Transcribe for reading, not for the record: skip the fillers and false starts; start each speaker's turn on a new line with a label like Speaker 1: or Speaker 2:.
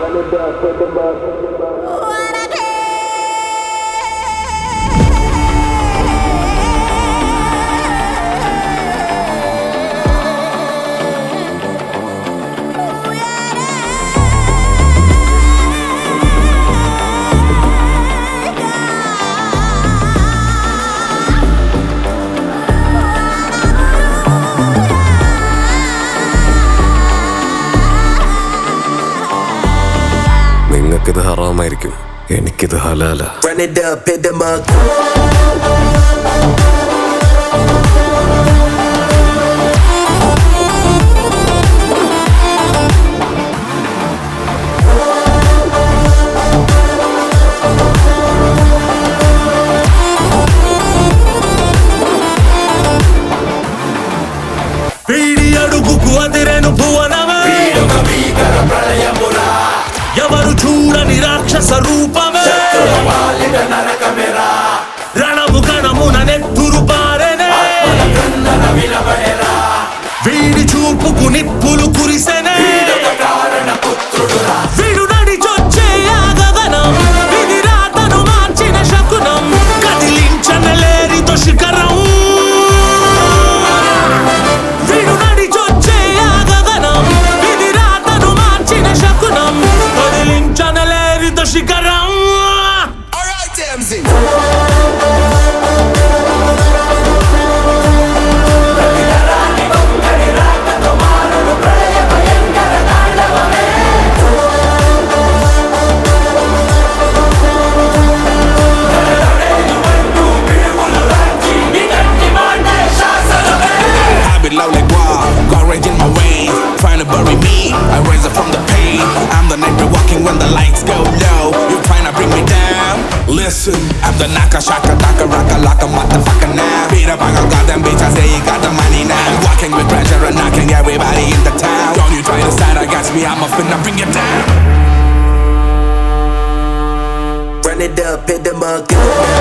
Speaker 1: നിങ്ങൾക്കിത് ഹറാമായിരിക്കും, എനിക്കിത് ഹലാല.
Speaker 2: Run it up, hit them up.
Speaker 3: పీడి అడుగుకు అదిరెను భువనమే, ఎవరు చూడని రాక్షస రూపమే, రణము కణమున నెత్తురు పారెనే, వీడి చూపుకు నిప్పులు కురిసెనే, వీడు నడిచొచ్చే ఆగగనం, ఇది రాతను మార్చిన శకునం, కదిలించనలేరితో శిఖరం. వీడు నడిచొచ్చే ఆగగనం, ఇది రాతను మార్చిన శకునం, కదిలించనలేరితో శిఖరం.
Speaker 4: Low like wow, got rage in my veins, trying to bury me. I rise up from the pain. I'm the night walking when the lights go low. You trying to bring me down? Listen, I'm the naka shaka taka raka laka motherfucker now. Beat up, I got them bitches, say you got the money now. I'm walking with pressure and knocking everybody in the town. Don't you try to stand against me, I'm finna bring you down.
Speaker 2: Run it up, hit them up.